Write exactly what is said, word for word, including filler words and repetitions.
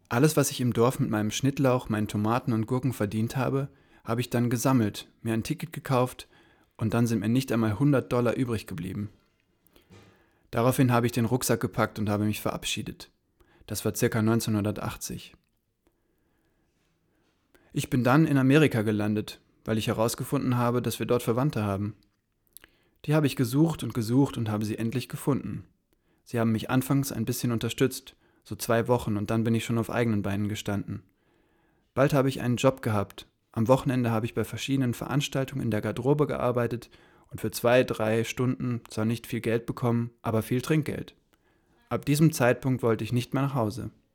Alles, was ich im Dorf mit meinem Schnittlauch, meinen Tomaten und Gurken verdient habe, habe ich dann gesammelt, mir ein Ticket gekauft und dann sind mir nicht einmal hundert Dollar übrig geblieben. Daraufhin habe ich den Rucksack gepackt und habe mich verabschiedet. Das war circa neunzehnhundertachtzig. Ich bin dann in Amerika gelandet, weil ich herausgefunden habe, dass wir dort Verwandte haben. Die habe ich gesucht und gesucht und habe sie endlich gefunden. Sie haben mich anfangs ein bisschen unterstützt, so zwei Wochen, und dann bin ich schon auf eigenen Beinen gestanden. Bald habe ich einen Job gehabt. Am Wochenende habe ich bei verschiedenen Veranstaltungen in der Garderobe gearbeitet und für zwei, drei Stunden zwar nicht viel Geld bekommen, aber viel Trinkgeld. Ab diesem Zeitpunkt wollte ich nicht mehr nach Hause.